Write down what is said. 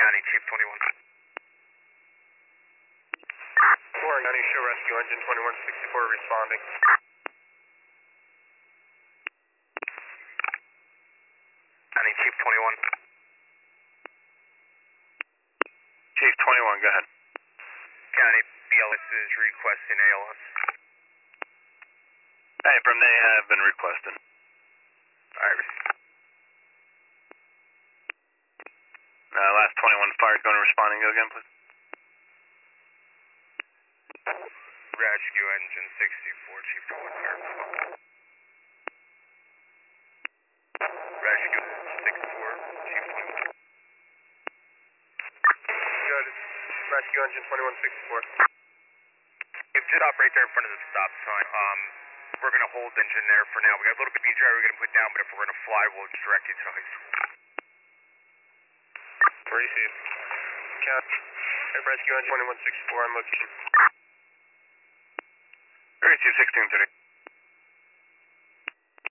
County, Chief 21. Warren County, show rescue engine 2164 responding. County, Chief 21. Chief 21, go ahead. County, BLS is requesting ALS. Hey, from they have been requested. Alright. Last 21 fired, going to responding, go again, please. Rescue engine 64, Chief 21, fire responding. Rescue 64, Chief 21. Good. Rescue engine 2164. If just stop right there in front of the stop sign. We're going to hold engine there for now. We got a little bit of driver we're going to put down, but if we're going to fly, we'll just direct you to the high school. Received. Cat. Rescue engine 2164 on location. Received 1630.